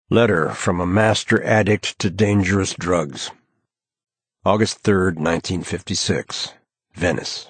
Letter from a Master Addict to Dangerous Drugs. August 3rd, 1956. Venice.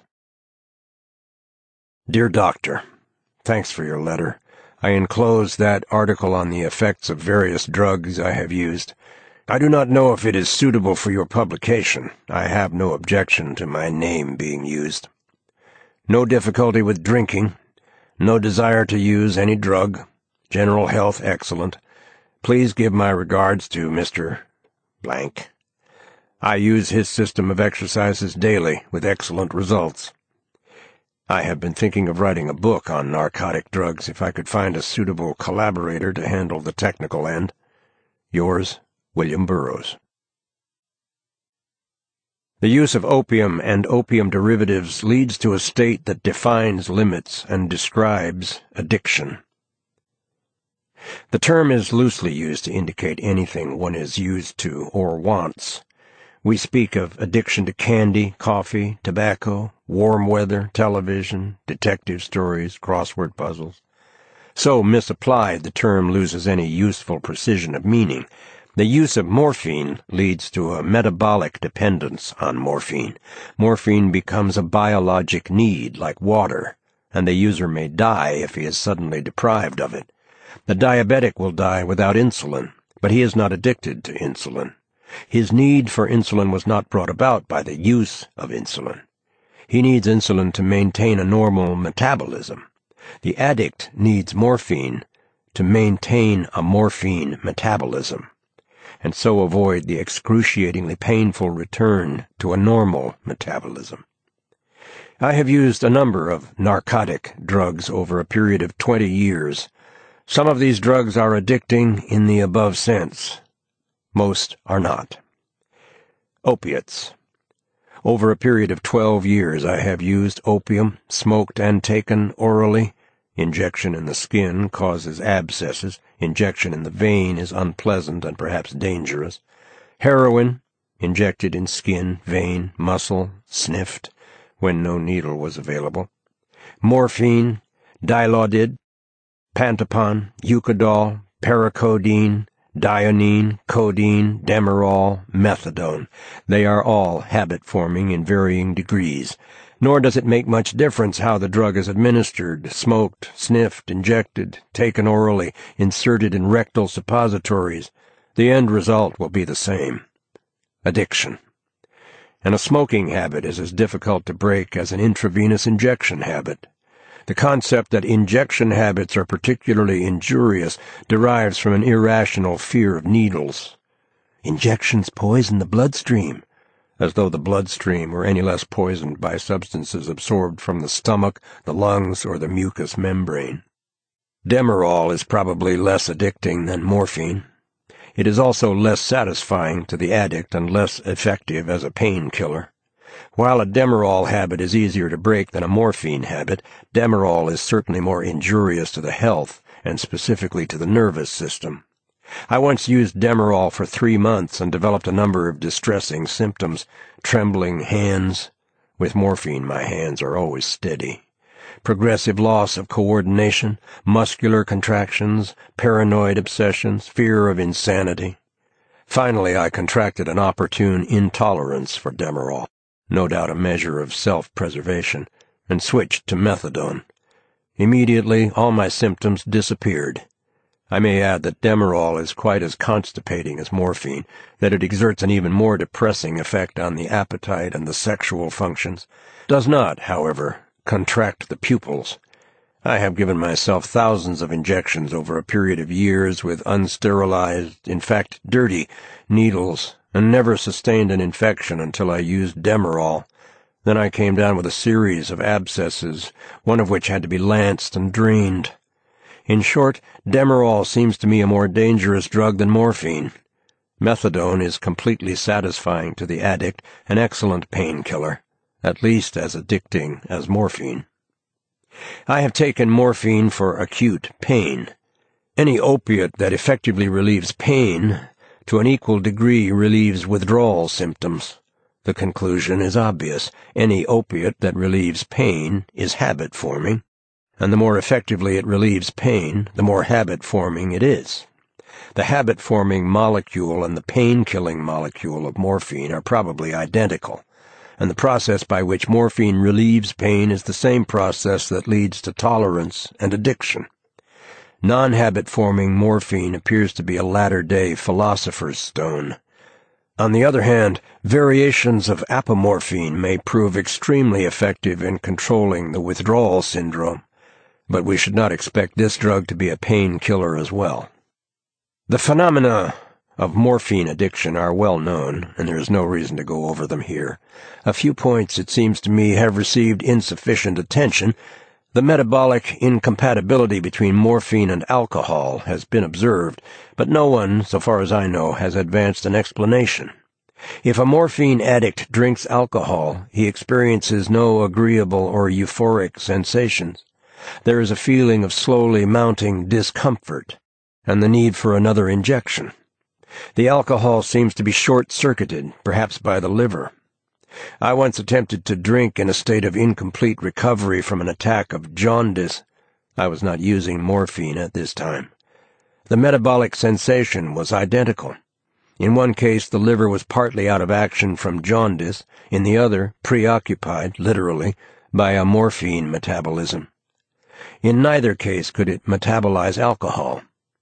Dear Doctor, thanks for your letter. I enclose that article on the effects of various drugs I have used. I do not know if it is suitable for your publication. I have no objection to my name being used. No difficulty with drinking. No desire to use any drug. General health excellent. Please give my regards to Mr. Blank. I use his system of exercises daily with excellent results. I have been thinking of writing a book on narcotic drugs if I could find a suitable collaborator to handle the technical end. Yours, William Burroughs. The use of opium and opium derivatives leads to a state that defines limits and describes addiction. The term is loosely used to indicate anything one is used to or wants. We speak of addiction to candy, coffee, tobacco, warm weather, television, detective stories, crossword puzzles. So misapplied, the term loses any useful precision of meaning. The use of morphine leads to a metabolic dependence on morphine. Morphine becomes a biologic need, like water, and the user may die if he is suddenly deprived of it. The diabetic will die without insulin, but he is not addicted to insulin. His need for insulin was not brought about by the use of insulin. He needs insulin to maintain a normal metabolism. The addict needs morphine to maintain a morphine metabolism, and so avoid the excruciatingly painful return to a normal metabolism. I have used a number of narcotic drugs over a period of 20 years. Some of these drugs are addicting in the above sense. Most are not. Opiates. Over a period of 12 years I have used opium, smoked and taken orally. Injection in the skin causes abscesses. Injection in the vein is unpleasant and perhaps dangerous. Heroin, injected in skin, vein, muscle, sniffed, when no needle was available. Morphine, Dilaudid, Pantopon, Eucadol, Paracodeine, Dionine, Codeine, Demerol, Methadone. They are all habit-forming in varying degrees, nor does it make much difference how the drug is administered, smoked, sniffed, injected, taken orally, inserted in rectal suppositories. The end result will be the same: addiction. And a smoking habit is as difficult to break as an intravenous injection habit. The concept that injection habits are particularly injurious derives from an irrational fear of needles. Injections poison the bloodstream, as though the bloodstream were any less poisoned by substances absorbed from the stomach, the lungs, or the mucous membrane. Demerol is probably less addicting than morphine. It is also less satisfying to the addict and less effective as a painkiller. While a Demerol habit is easier to break than a morphine habit, Demerol is certainly more injurious to the health, and specifically to the nervous system. I once used Demerol for 3 months and developed a number of distressing symptoms: trembling hands. With morphine, my hands are always steady. Progressive loss of coordination, muscular contractions, paranoid obsessions, fear of insanity. Finally, I contracted an opportune intolerance for Demerol, no doubt a measure of self-preservation, and switched to methadone. Immediately, all my symptoms disappeared. I may add that Demerol is quite as constipating as morphine, that it exerts an even more depressing effect on the appetite and the sexual functions, does not, however, contract the pupils. I have given myself thousands of injections over a period of years with unsterilized, in fact dirty, needles, and never sustained an infection until I used Demerol. Then I came down with a series of abscesses, one of which had to be lanced and drained. In short, Demerol seems to me a more dangerous drug than morphine. Methadone is completely satisfying to the addict, an excellent painkiller, at least as addicting as morphine. I have taken morphine for acute pain. Any opiate that effectively relieves pain to an equal degree relieves withdrawal symptoms. The conclusion is obvious. Any opiate that relieves pain is habit-forming, and the more effectively it relieves pain, the more habit-forming it is. The habit-forming molecule and the pain-killing molecule of morphine are probably identical, and the process by which morphine relieves pain is the same process that leads to tolerance and addiction. Non-habit-forming morphine appears to be a latter-day philosopher's stone. On the other hand, variations of apomorphine may prove extremely effective in controlling the withdrawal syndrome, but we should not expect this drug to be a painkiller as well. The phenomena of morphine addiction are well known, and there is no reason to go over them here. A few points, it seems to me, have received insufficient attention. The metabolic incompatibility between morphine and alcohol has been observed, but no one, so far as I know, has advanced an explanation. If a morphine addict drinks alcohol, he experiences no agreeable or euphoric sensations. There is a feeling of slowly mounting discomfort, and the need for another injection. The alcohol seems to be short-circuited, perhaps by the liver. I once attempted to drink in a state of incomplete recovery from an attack of jaundice. I was not using morphine at this time. The metabolic sensation was identical. In one case, the liver was partly out of action from jaundice, in the other, preoccupied, literally, by a morphine metabolism. In neither case could it metabolize alcohol.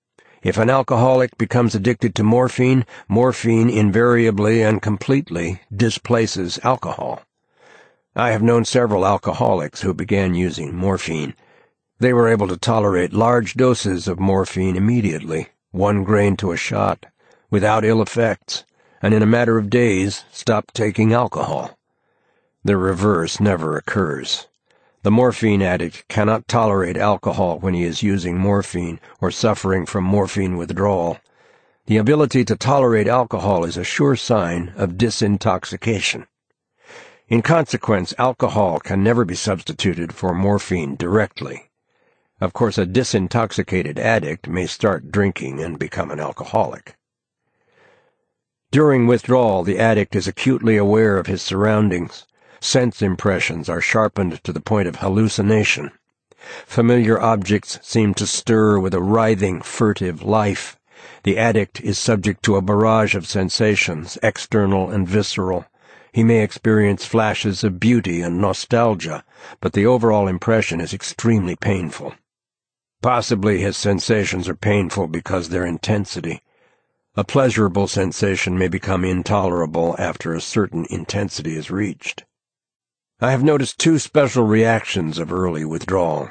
If an alcoholic becomes addicted to morphine, morphine invariably and completely displaces alcohol. I have known several alcoholics who began using morphine. They were able to tolerate large doses of morphine immediately, 1 grain to a shot, without ill effects, and in a matter of days stopped taking alcohol. The reverse never occurs. The morphine addict cannot tolerate alcohol when he is using morphine or suffering from morphine withdrawal. The ability to tolerate alcohol is a sure sign of disintoxication. In consequence, alcohol can never be substituted for morphine directly. Of course, a disintoxicated addict may start drinking and become an alcoholic. During withdrawal, the addict is acutely aware of his surroundings. Sense impressions are sharpened to the point of hallucination. Familiar objects seem to stir with a writhing, furtive life. The addict is subject to a barrage of sensations, external and visceral. He may experience flashes of beauty and nostalgia, but the overall impression is extremely painful. Possibly his sensations are painful because their intensity. A pleasurable sensation may become intolerable after a certain intensity is reached. I have noticed 2 special reactions of early withdrawal.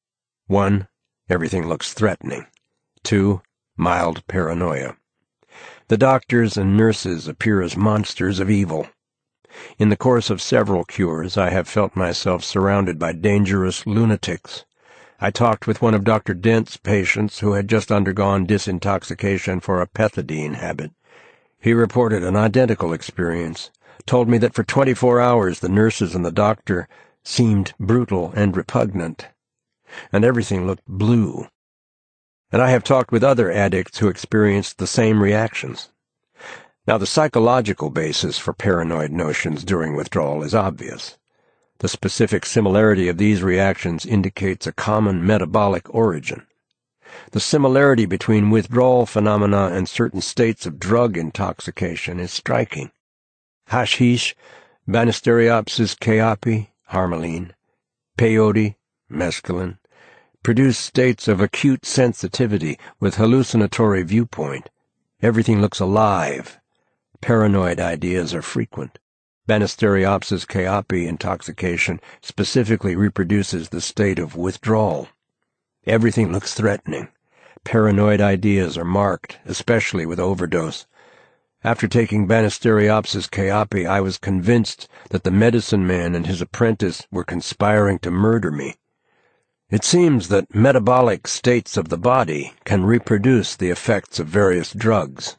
1, everything looks threatening. 2, mild paranoia. The doctors and nurses appear as monsters of evil. In the course of several cures, I have felt myself surrounded by dangerous lunatics. I talked with one of Dr. Dent's patients who had just undergone disintoxication for a pethidine habit. He reported an identical experience, told me that for 24 hours the nurses and the doctor seemed brutal and repugnant, and everything looked blue. And I have talked with other addicts who experienced the same reactions. Now, the psychological basis for paranoid notions during withdrawal is obvious. The specific similarity of these reactions indicates a common metabolic origin. The similarity between withdrawal phenomena and certain states of drug intoxication is striking. Hashish, Banisteriopsis caapi, harmaline, peyote, mescaline, produce states of acute sensitivity with hallucinatory viewpoint. Everything looks alive. Paranoid ideas are frequent. Banisteriopsis caapi intoxication specifically reproduces the state of withdrawal. Everything looks threatening. Paranoid ideas are marked, especially with overdose. After taking Banisteriopsis caapi, I was convinced that the medicine man and his apprentice were conspiring to murder me. It seems that metabolic states of the body can reproduce the effects of various drugs.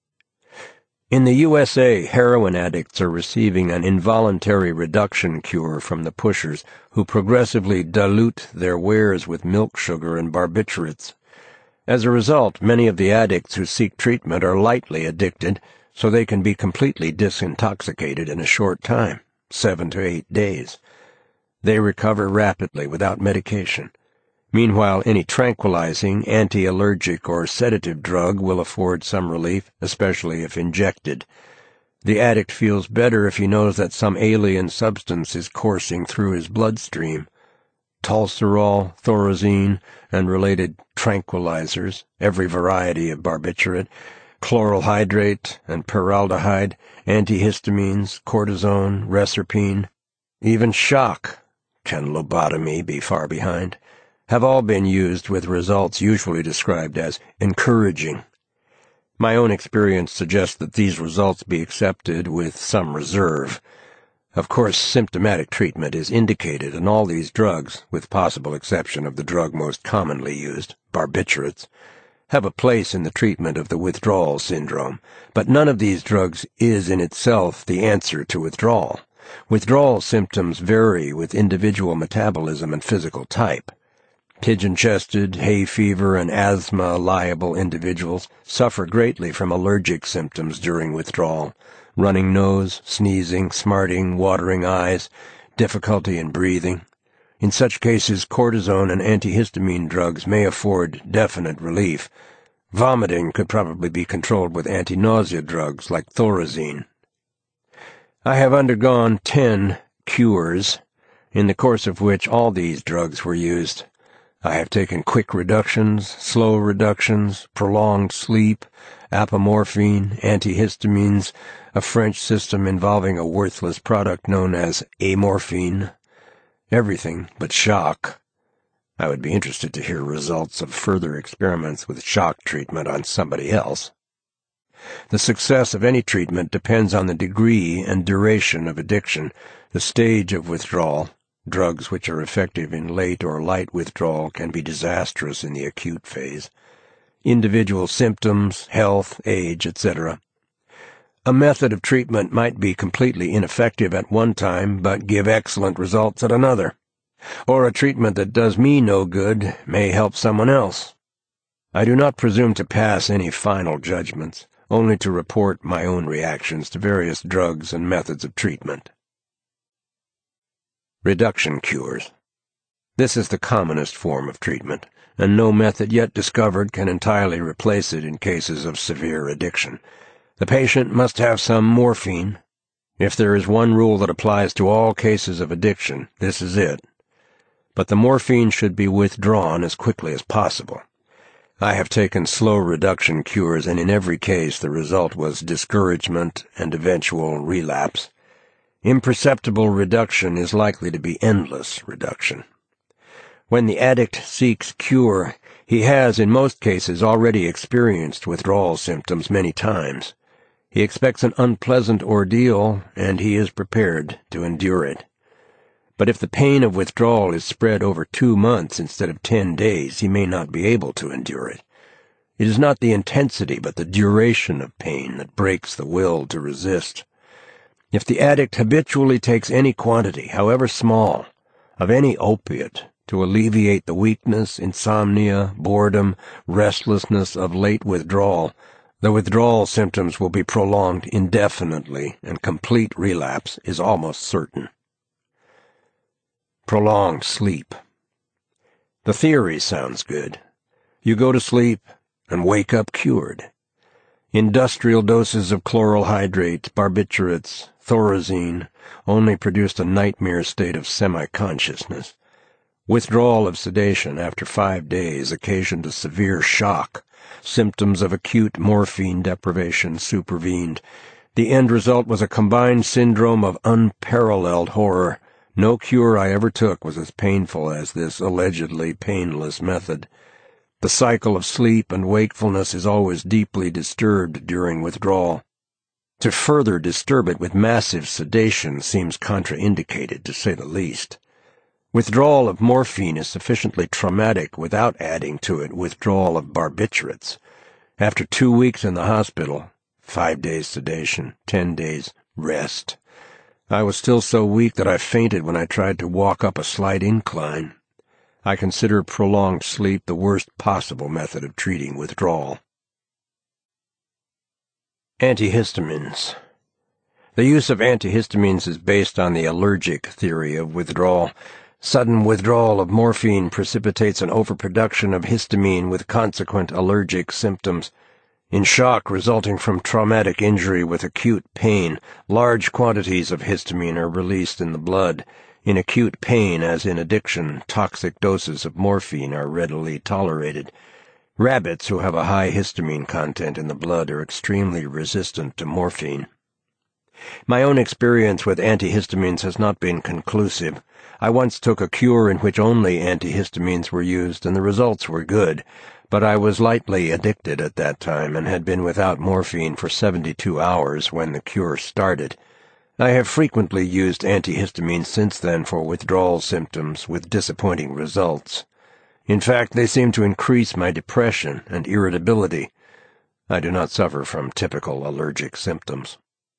In the USA, heroin addicts are receiving an involuntary reduction cure from the pushers who progressively dilute their wares with milk sugar and barbiturates. As a result, many of the addicts who seek treatment are lightly addicted, so they can be completely disintoxicated in a short time, 7 to 8 days. They recover rapidly without medication. Meanwhile, any tranquilizing, anti-allergic, or sedative drug will afford some relief, especially if injected. The addict feels better if he knows that some alien substance is coursing through his bloodstream. Tolserol, Thorazine, and related tranquilizers, every variety of barbiturate, chloral hydrate and peraldehyde, antihistamines, cortisone, reserpine, even shock, can lobotomy be far behind, have all been used with results usually described as encouraging. My own experience suggests that these results be accepted with some reserve. Of course, symptomatic treatment is indicated in all these drugs, with possible exception of the drug most commonly used, barbiturates, have a place in the treatment of the withdrawal syndrome, but none of these drugs is in itself the answer to withdrawal. Withdrawal symptoms vary with individual metabolism and physical type. Pigeon-chested, hay fever, and asthma-liable individuals suffer greatly from allergic symptoms during withdrawal: running nose, sneezing, smarting, watering eyes, difficulty in breathing. In such cases, cortisone and antihistamine drugs may afford definite relief. Vomiting could probably be controlled with anti-nausea drugs like Thorazine. I have undergone 10 cures, in the course of which all these drugs were used. I have taken quick reductions, slow reductions, prolonged sleep, apomorphine, antihistamines, a French system involving a worthless product known as amorphine. Everything but shock. I would be interested to hear results of further experiments with shock treatment on somebody else. The success of any treatment depends on the degree and duration of addiction, the stage of withdrawal. Drugs which are effective in late or light withdrawal can be disastrous in the acute phase. Individual symptoms, health, age, etc. A method of treatment might be completely ineffective at one time but give excellent results at another. Or a treatment that does me no good may help someone else. I do not presume to pass any final judgments, only to report my own reactions to various drugs and methods of treatment. Reduction cures. This is the commonest form of treatment, and no method yet discovered can entirely replace it in cases of severe addiction. The patient must have some morphine. If there is one rule that applies to all cases of addiction, this is it. But the morphine should be withdrawn as quickly as possible. I have taken slow reduction cures, and in every case the result was discouragement and eventual relapse. Imperceptible reduction is likely to be endless reduction. When the addict seeks cure, he has, in most cases, already experienced withdrawal symptoms many times. He expects an unpleasant ordeal, and he is prepared to endure it. But if the pain of withdrawal is spread over 2 months instead of 10 days, he may not be able to endure it. It is not the intensity but the duration of pain that breaks the will to resist. If the addict habitually takes any quantity, however small, of any opiate to alleviate the weakness, insomnia, boredom, restlessness of late withdrawal, the withdrawal symptoms will be prolonged indefinitely, and complete relapse is almost certain. Prolonged sleep. The theory sounds good. You go to sleep and wake up cured. Industrial doses of chloral hydrate, barbiturates, Thorazine only produced a nightmare state of semi-consciousness. Withdrawal of sedation after 5 days occasioned a severe shock. Symptoms of acute morphine deprivation supervened. The end result was a combined syndrome of unparalleled horror. No cure I ever took was as painful as this allegedly painless method. The cycle of sleep and wakefulness is always deeply disturbed during withdrawal. To further disturb it with massive sedation seems contraindicated, to say the least. Withdrawal of morphine is sufficiently traumatic without adding to it withdrawal of barbiturates. After 2 weeks in the hospital, 5 days sedation, 10 days rest, I was still so weak that I fainted when I tried to walk up a slight incline. I consider prolonged sleep the worst possible method of treating withdrawal. Antihistamines. The use of antihistamines is based on the allergic theory of withdrawal. Sudden withdrawal of morphine precipitates an overproduction of histamine with consequent allergic symptoms. In shock resulting from traumatic injury with acute pain, large quantities of histamine are released in the blood. In acute pain, as in addiction, toxic doses of morphine are readily tolerated. Rabbits who have a high histamine content in the blood are extremely resistant to morphine. My own experience with antihistamines has not been conclusive. I once took a cure in which only antihistamines were used, and the results were good, but I was lightly addicted at that time and had been without morphine for 72 hours when the cure started. I have frequently used antihistamines since then for withdrawal symptoms with disappointing results. In fact, they seem to increase my depression and irritability. I do not suffer from typical allergic symptoms.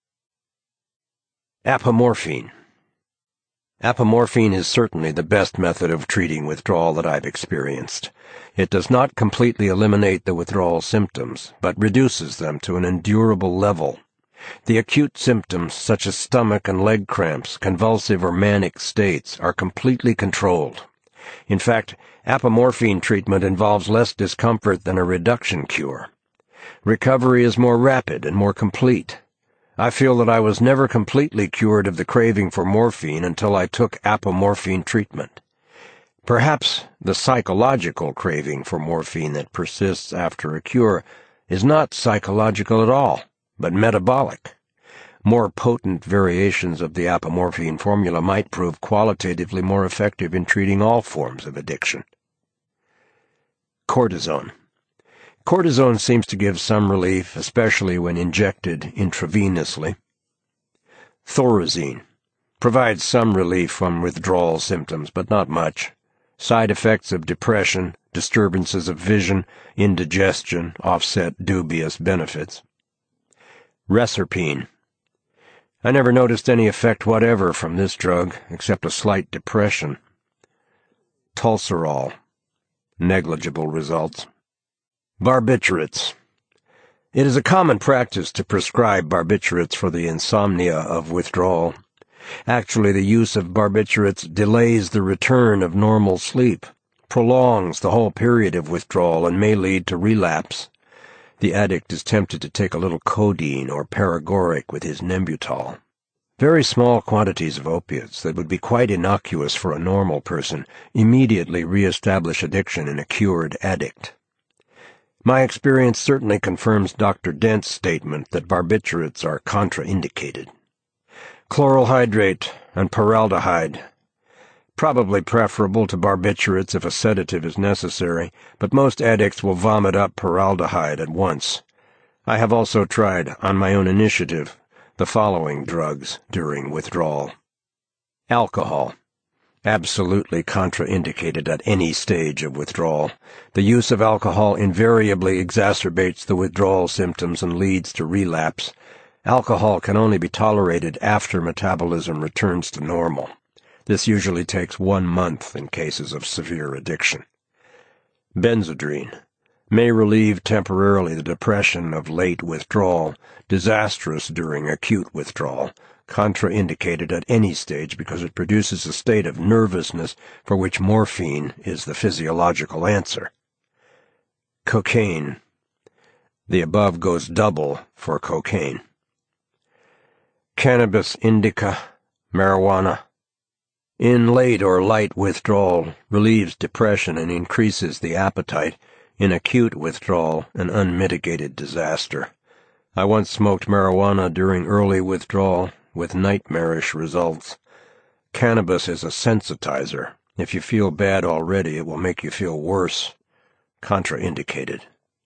Apomorphine. Apomorphine is certainly the best method of treating withdrawal that I've experienced. It does not completely eliminate the withdrawal symptoms, but reduces them to an endurable level. The acute symptoms, such as stomach and leg cramps, convulsive or manic states, are completely controlled. In fact, apomorphine treatment involves less discomfort than a reduction cure. Recovery is more rapid and more complete. I feel that I was never completely cured of the craving for morphine until I took apomorphine treatment. Perhaps the psychological craving for morphine that persists after a cure is not psychological at all, but metabolic. More potent variations of the apomorphine formula might prove qualitatively more effective in treating all forms of addiction. Cortisone. Cortisone seems to give some relief, especially when injected intravenously. Thorazine provides some relief from withdrawal symptoms, but not much. Side effects of depression, disturbances of vision, indigestion offset dubious benefits. Reserpine. I never noticed any effect whatever from this drug, except a slight depression. Tolserol. Negligible results. Barbiturates. It is a common practice to prescribe barbiturates for the insomnia of withdrawal. Actually, the use of barbiturates delays the return of normal sleep, prolongs the whole period of withdrawal, and may lead to relapse. The addict is tempted to take a little codeine or paregoric with his Nembutal. Very small quantities of opiates that would be quite innocuous for a normal person immediately reestablish addiction in a cured addict. My experience certainly confirms Dr. Dent's statement that barbiturates are contraindicated. Chloral hydrate and paraldehyde. Probably preferable to barbiturates if a sedative is necessary, but most addicts will vomit up paraldehyde at once. I have also tried, on my own initiative, the following drugs during withdrawal. Alcohol. Absolutely contraindicated at any stage of withdrawal. The use of alcohol invariably exacerbates the withdrawal symptoms and leads to relapse. Alcohol can only be tolerated after metabolism returns to normal. This usually takes 1 month in cases of severe addiction. Benzodrine may relieve temporarily the depression of late withdrawal, disastrous during acute withdrawal, contraindicated at any stage because it produces a state of nervousness for which morphine is the physiological answer. Cocaine. The above goes double for cocaine. Cannabis indica, marijuana. In late or light withdrawal, relieves depression and increases the appetite. In acute withdrawal, an unmitigated disaster. I once smoked marijuana during early withdrawal, with nightmarish results. Cannabis is a sensitizer. If you feel bad already, it will make you feel worse. Contraindicated.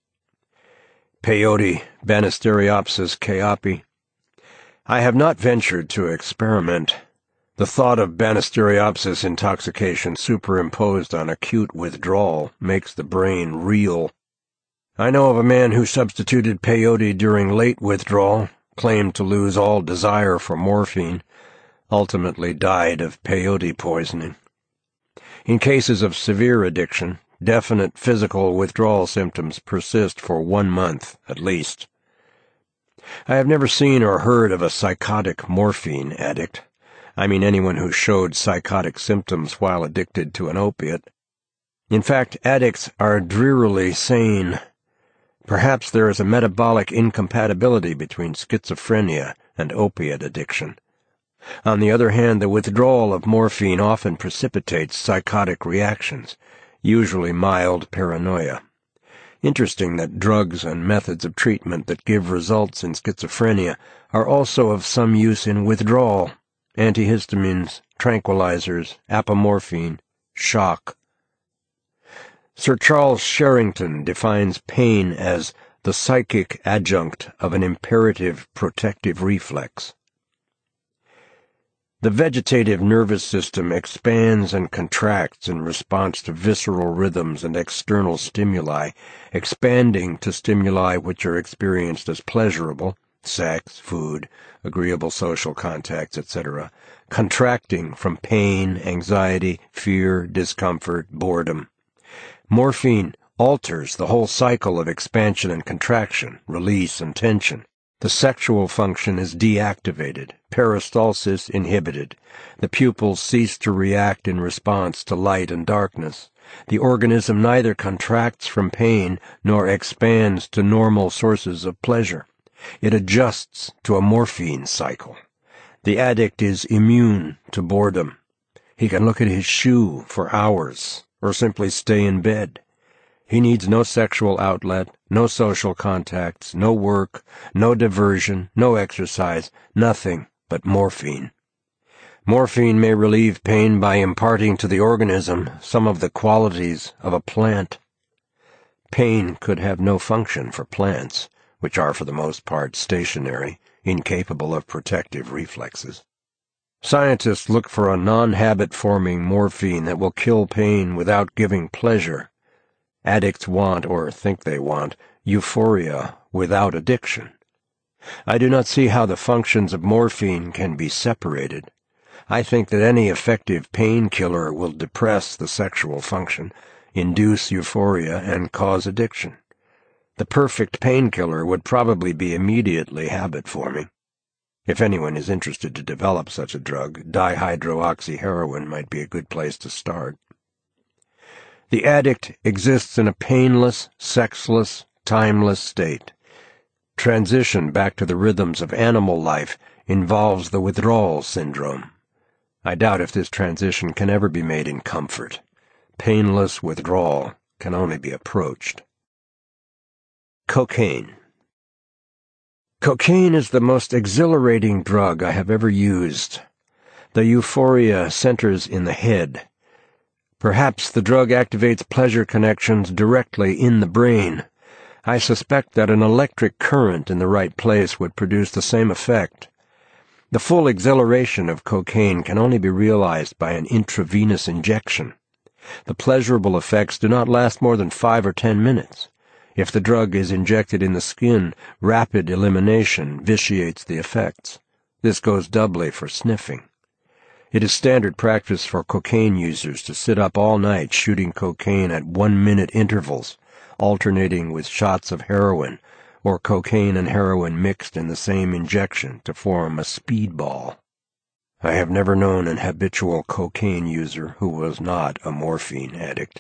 Peyote, Banisteriopsis chaopi. I have not ventured to experiment. The thought of Banisteriopsis intoxication superimposed on acute withdrawal makes the brain reel. I know of a man who substituted peyote during late withdrawal, claimed to lose all desire for morphine, ultimately died of peyote poisoning. In cases of severe addiction, definite physical withdrawal symptoms persist for 1 month at least. I have never seen or heard of a psychotic morphine addict. I mean anyone who showed psychotic symptoms while addicted to an opiate. In fact, addicts are drearily sane. Perhaps there is a metabolic incompatibility between schizophrenia and opiate addiction. On the other hand, the withdrawal of morphine often precipitates psychotic reactions, usually mild paranoia. Interesting that drugs and methods of treatment that give results in schizophrenia are also of some use in withdrawal: antihistamines, tranquilizers, apomorphine, shock. Sir Charles Sherrington defines pain as the psychic adjunct of an imperative protective reflex. The vegetative nervous system expands and contracts in response to visceral rhythms and external stimuli, expanding to stimuli which are experienced as pleasurable, sex, food, agreeable social contacts, etc., contracting from pain, anxiety, fear, discomfort, boredom. Morphine alters the whole cycle of expansion and contraction, release and tension. The sexual function is deactivated, peristalsis inhibited. The pupils cease to react in response to light and darkness. The organism neither contracts from pain nor expands to normal sources of pleasure. It adjusts to a morphine cycle. The addict is immune to boredom. He can look at his shoe for hours, or simply stay in bed. He needs no sexual outlet, no social contacts, no work, no diversion, no exercise, nothing but morphine. Morphine may relieve pain by imparting to the organism some of the qualities of a plant. Pain could have no function for plants, which are for the most part stationary, incapable of protective reflexes. Scientists look for a non-habit-forming morphine that will kill pain without giving pleasure. Addicts want, or think they want, euphoria without addiction. I do not see how the functions of morphine can be separated. I think that any effective painkiller will depress the sexual function, induce euphoria, and cause addiction. The perfect painkiller would probably be immediately habit-forming. If anyone is interested to develop such a drug, dihydroxyheroin might be a good place to start. The addict exists in a painless, sexless, timeless state. Transition back to the rhythms of animal life involves the withdrawal syndrome. I doubt if this transition can ever be made in comfort. Painless withdrawal can only be approached. Cocaine. Cocaine is the most exhilarating drug I have ever used. The euphoria centers in the head. Perhaps the drug activates pleasure connections directly in the brain. I suspect that an electric current in the right place would produce the same effect. The full exhilaration of cocaine can only be realized by an intravenous injection. The pleasurable effects do not last more than 5 or 10 minutes. If the drug is injected in the skin, rapid elimination vitiates the effects. This goes doubly for sniffing. It is standard practice for cocaine users to sit up all night shooting cocaine at 1-minute intervals, alternating with shots of heroin, or cocaine and heroin mixed in the same injection to form a speedball. I have never known an habitual cocaine user who was not a morphine addict.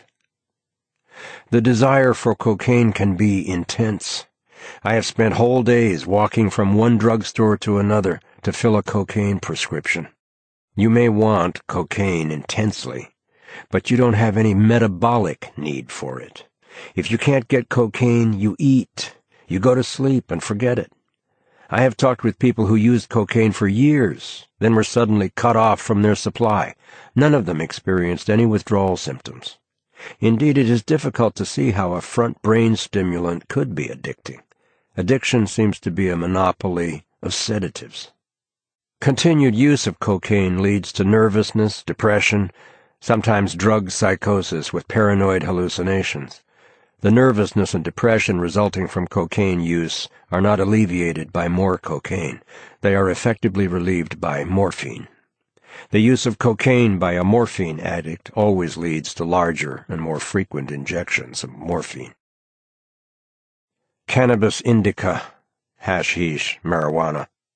The desire for cocaine can be intense. I have spent whole days walking from one drugstore to another to fill a cocaine prescription. You may want cocaine intensely, but you don't have any metabolic need for it. If you can't get cocaine, you eat. You go to sleep and forget it. I have talked with people who used cocaine for years, then were suddenly cut off from their supply. None of them experienced any withdrawal symptoms. Indeed, it is difficult to see how a front brain stimulant could be addicting. Addiction seems to be a monopoly of sedatives. Continued use of cocaine leads to nervousness, depression, sometimes drug psychosis with paranoid hallucinations. The nervousness and depression resulting from cocaine use are not alleviated by more cocaine. They are effectively relieved by morphine. The use of cocaine by a morphine addict always leads to larger and more frequent injections of morphine. Cannabis indica, hashish, marijuana.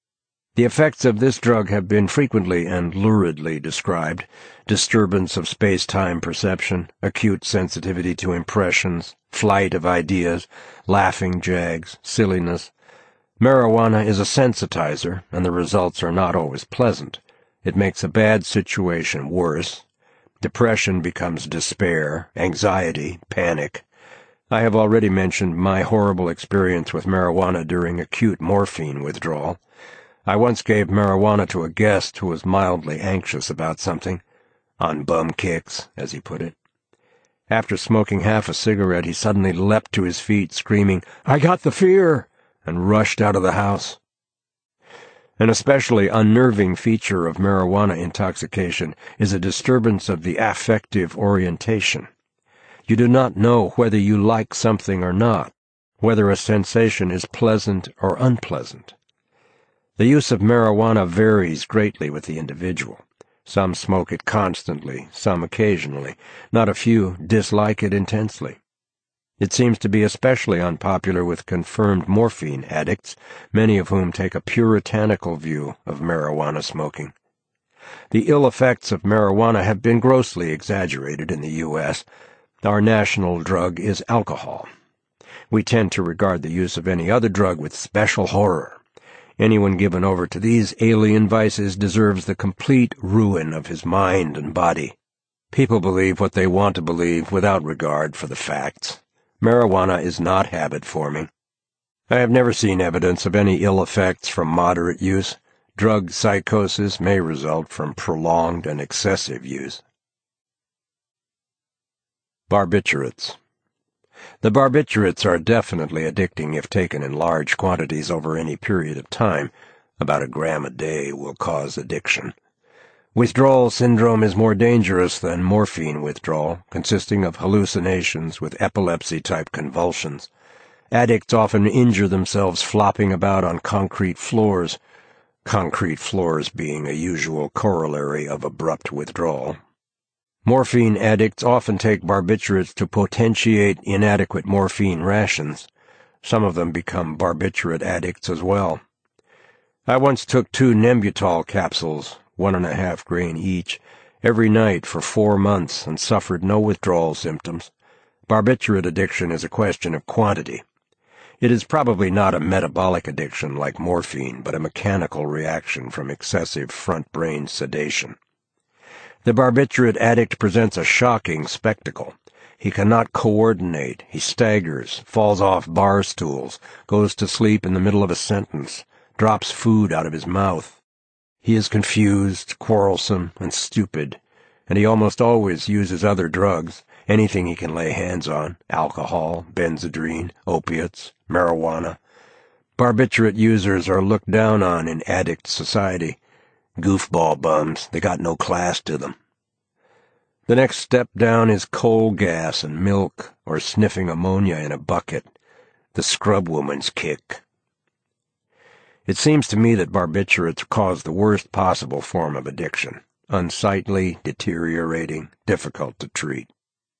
The effects of this drug have been frequently and luridly described: disturbance of space-time perception, acute sensitivity to impressions, flight of ideas, laughing jags, silliness. Marijuana is a sensitizer, and the results are not always pleasant. It makes a bad situation worse. Depression becomes despair, anxiety, panic. I have already mentioned my horrible experience with marijuana during acute morphine withdrawal. I once gave marijuana to a guest who was mildly anxious about something, on bum kicks, as he put it. After smoking half a cigarette, he suddenly leapt to his feet, screaming, "I got the fear!" and rushed out of the house. An especially unnerving feature of marijuana intoxication is a disturbance of the affective orientation. You do not know whether you like something or not, whether a sensation is pleasant or unpleasant. The use of marijuana varies greatly with the individual. Some smoke it constantly, some occasionally. Not a few dislike it intensely. It seems to be especially unpopular with confirmed morphine addicts, many of whom take a puritanical view of marijuana smoking. The ill effects of marijuana have been grossly exaggerated in the U.S. Our national drug is alcohol. We tend to regard the use of any other drug with special horror. Anyone given over to these alien vices deserves the complete ruin of his mind and body. People believe what they want to believe without regard for the facts. Marijuana is not habit-forming. I have never seen evidence of any ill effects from moderate use. Drug psychosis may result from prolonged and excessive use. Barbiturates. The barbiturates are definitely addicting if taken in large quantities over any period of time. About a gram a day will cause addiction. Withdrawal syndrome is more dangerous than morphine withdrawal, consisting of hallucinations with epilepsy-type convulsions. Addicts often injure themselves flopping about on concrete floors being a usual corollary of abrupt withdrawal. Morphine addicts often take barbiturates to potentiate inadequate morphine rations. Some of them become barbiturate addicts as well. I once took 2 Nembutal capsules, 1.5 grain each, every night for 4 months and suffered no withdrawal symptoms. Barbiturate addiction is a question of quantity. It is probably not a metabolic addiction like morphine, but a mechanical reaction from excessive front brain sedation. The barbiturate addict presents a shocking spectacle. He cannot coordinate, he staggers, falls off bar stools, goes to sleep in the middle of a sentence, drops food out of his mouth. He is confused, quarrelsome, and stupid, and he almost always uses other drugs, anything he can lay hands on: alcohol, benzodrine, opiates, marijuana. Barbiturate users are looked down on in addict society. Goofball bums, they got no class to them. The next step down is coal gas and milk, or sniffing ammonia in a bucket. The scrub woman's kick. It seems to me that barbiturates cause the worst possible form of addiction: unsightly, deteriorating, difficult to treat.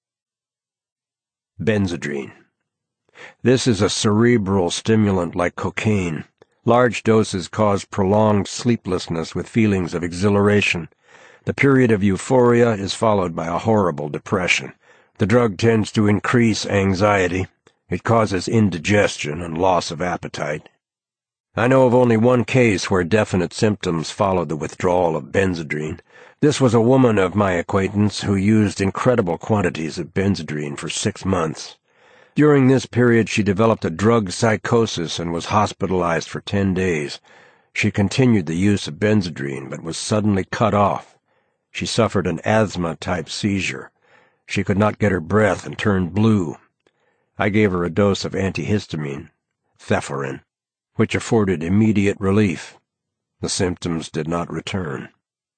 Benzodrine. This is a cerebral stimulant like cocaine. Large doses cause prolonged sleeplessness with feelings of exhilaration. The period of euphoria is followed by a horrible depression. The drug tends to increase anxiety. It causes indigestion and loss of appetite. I know of only one case where definite symptoms followed the withdrawal of benzodrine. This was a woman of my acquaintance who used incredible quantities of benzodrine for 6 months. During this period she developed a drug psychosis and was hospitalized for 10 days. She continued the use of benzodrine but was suddenly cut off. She suffered an asthma-type seizure. She could not get her breath and turned blue. I gave her a dose of antihistamine, Theforin, which afforded immediate relief. The symptoms did not return.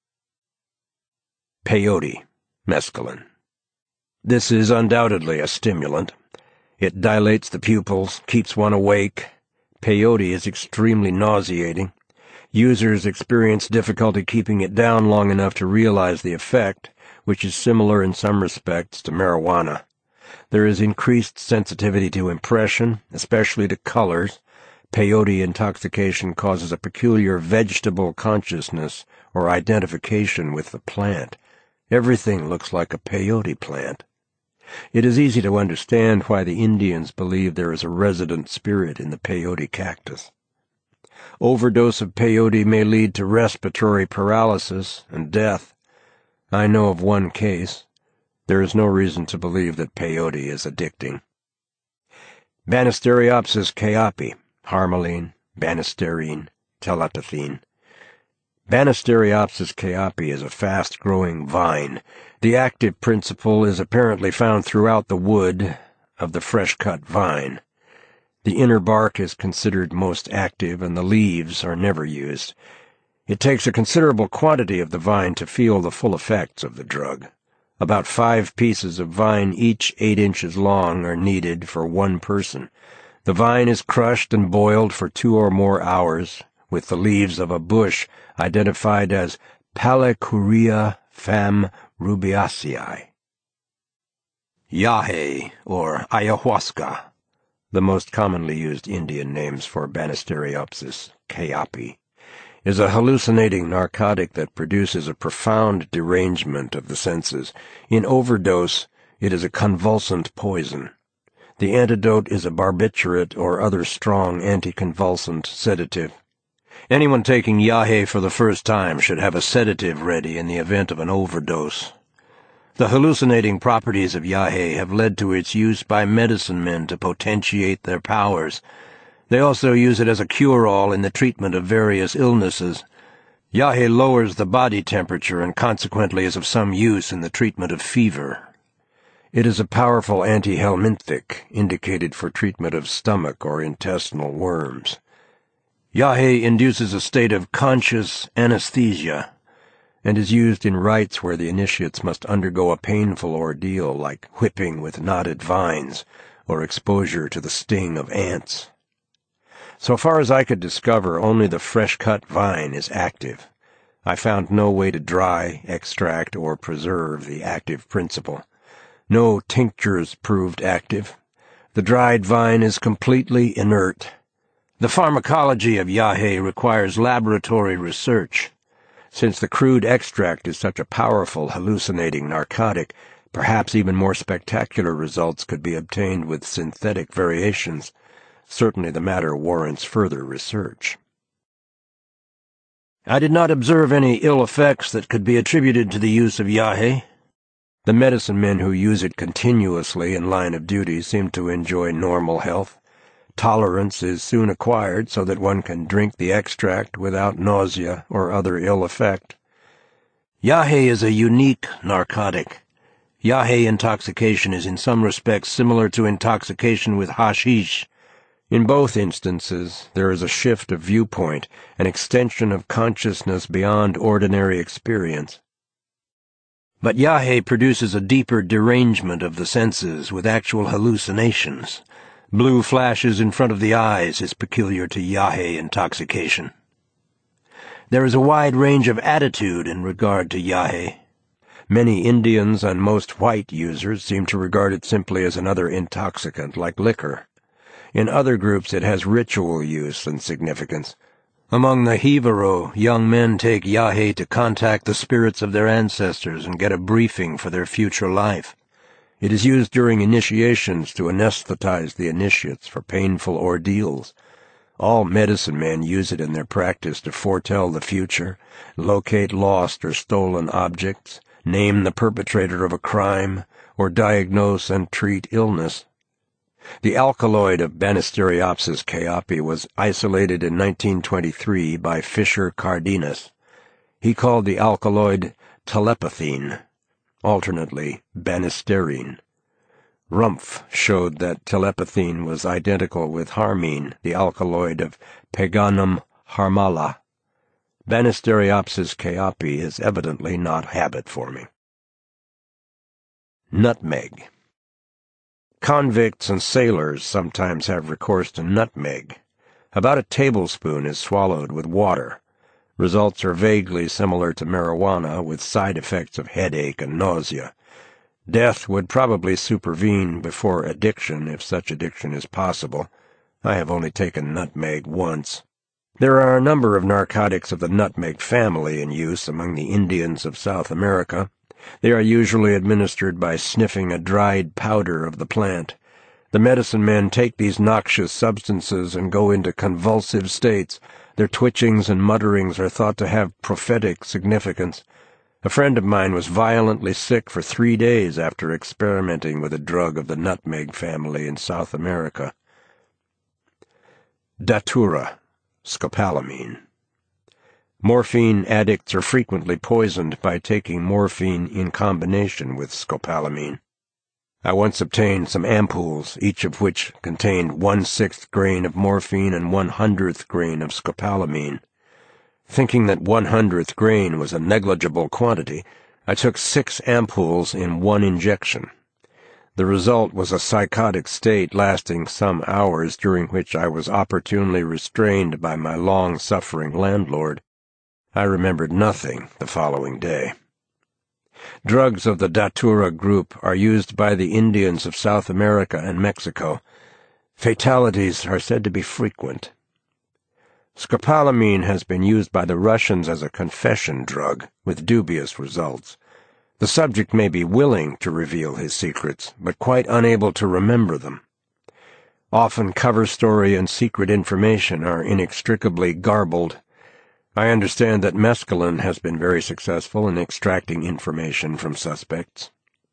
Peyote, mescaline. This is undoubtedly a stimulant. It dilates the pupils, keeps one awake. Peyote is extremely nauseating. Users experience difficulty keeping it down long enough to realize the effect, which is similar in some respects to marijuana. There is increased sensitivity to impression, especially to colors. Peyote intoxication causes a peculiar vegetable consciousness or identification with the plant. Everything looks like a peyote plant. It is easy to understand why the Indians believe there is a resident spirit in the peyote cactus. Overdose of peyote may lead to respiratory paralysis and death. I know of one case. There is no reason to believe that peyote is addicting. Banisteriopsis caapi, harmaline, banisterine, telepathine. Banisteriopsis caapi is a fast-growing vine. The active principle is apparently found throughout the wood of the fresh-cut vine. The inner bark is considered most active, and the leaves are never used. It takes a considerable quantity of the vine to feel the full effects of the drug. About 5 pieces of vine, each 8 inches long, are needed for one person. The vine is crushed and boiled for 2 or more hours, with the leaves of a bush identified as Palicuria fam rubiaceae. Yahe, or ayahuasca, the most commonly used Indian names for Banisteriopsis caapi, is a hallucinating narcotic that produces a profound derangement of the senses. In overdose, it is a convulsant poison. The antidote is a barbiturate or other strong anticonvulsant sedative. Anyone taking yahe for the first time should have a sedative ready in the event of an overdose. The hallucinating properties of yahe have led to its use by medicine men to potentiate their powers. They also use it as a cure-all in the treatment of various illnesses. Yahe lowers the body temperature and consequently is of some use in the treatment of fever. It is a powerful antihelminthic indicated for treatment of stomach or intestinal worms. Yahe induces a state of conscious anesthesia and is used in rites where the initiates must undergo a painful ordeal like whipping with knotted vines or exposure to the sting of ants. So far as I could discover, only the fresh-cut vine is active. I found no way to dry, extract, or preserve the active principle. No tinctures proved active. The dried vine is completely inert. The pharmacology of yahe requires laboratory research. Since the crude extract is such a powerful hallucinating narcotic, perhaps even more spectacular results could be obtained with synthetic variations. Certainly the matter warrants further research. I did not observe any ill effects that could be attributed to the use of yahe. The medicine men who use it continuously in line of duty seem to enjoy normal health. Tolerance is soon acquired so that one can drink the extract without nausea or other ill effect. Yahe is a unique narcotic. Yahe intoxication is in some respects similar to intoxication with hashish. In both instances, there is a shift of viewpoint, an extension of consciousness beyond ordinary experience. But yahe produces a deeper derangement of the senses with actual hallucinations. Blue flashes in front of the eyes is peculiar to yahe intoxication. There is a wide range of attitude in regard to yahe. Many Indians and most white users seem to regard it simply as another intoxicant like liquor. In other groups it has ritual use and significance. Among the Jivaro, young men take yahe to contact the spirits of their ancestors and get a briefing for their future life. It is used during initiations to anesthetize the initiates for painful ordeals. All medicine men use it in their practice to foretell the future, locate lost or stolen objects, name the perpetrator of a crime, or diagnose and treat illness. The alkaloid of Banisteriopsis caapi was isolated in 1923 by Fisher Cardenas. He called the alkaloid telepathine, alternately banisterine. Rumpf showed that telepathine was identical with harmine, the alkaloid of Peganum harmala. Banisteriopsis caapi is evidently not habit-forming. Nutmeg. Convicts and sailors sometimes have recourse to nutmeg. About a tablespoon is swallowed with water. Results are vaguely similar to marijuana, with side effects of headache and nausea. Death would probably supervene before addiction, if such addiction is possible. I have only taken nutmeg once. There are a number of narcotics of the nutmeg family in use among the Indians of South America. They are usually administered by sniffing a dried powder of the plant. The medicine men take these noxious substances and go into convulsive states. Their twitchings and mutterings are thought to have prophetic significance. A friend of mine was violently sick for 3 days after experimenting with a drug of the nutmeg family in South America. Datura, scopolamine. Morphine addicts are frequently poisoned by taking morphine in combination with scopolamine. I once obtained some ampoules, each of which contained 1/6 grain of morphine and 1/100th grain of scopolamine. Thinking that 1/100th grain was a negligible quantity, I took 6 ampoules in 1 injection. The result was a psychotic state lasting some hours, during which I was opportunely restrained by my long-suffering landlord. I remembered nothing the following day. Drugs of the Datura group are used by the Indians of South America and Mexico. Fatalities are said to be frequent. Scopolamine has been used by the Russians as a confession drug, with dubious results. The subject may be willing to reveal his secrets, but quite unable to remember them. Often cover story and secret information are inextricably garbled. I understand that mescaline has been very successful in extracting information from suspects.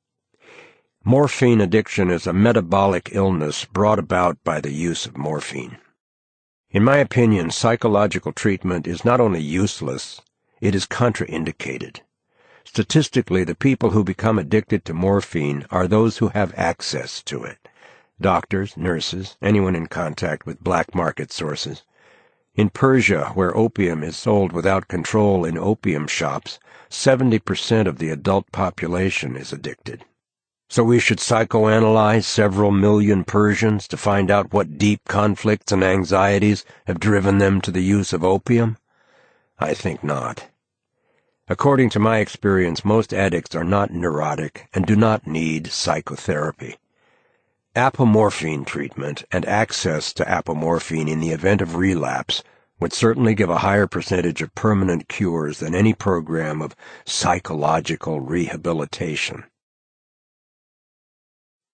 Morphine addiction is a metabolic illness brought about by the use of morphine. In my opinion, psychological treatment is not only useless, it is contraindicated. Statistically, the people who become addicted to morphine are those who have access to it. Doctors, nurses, anyone in contact with black market sources. In Persia, where opium is sold without control in opium shops, 70% of the adult population is addicted. So we should psychoanalyze several million Persians to find out what deep conflicts and anxieties have driven them to the use of opium? I think not. According to my experience, most addicts are not neurotic and do not need psychotherapy. Apomorphine treatment and access to apomorphine in the event of relapse would certainly give a higher percentage of permanent cures than any program of psychological rehabilitation.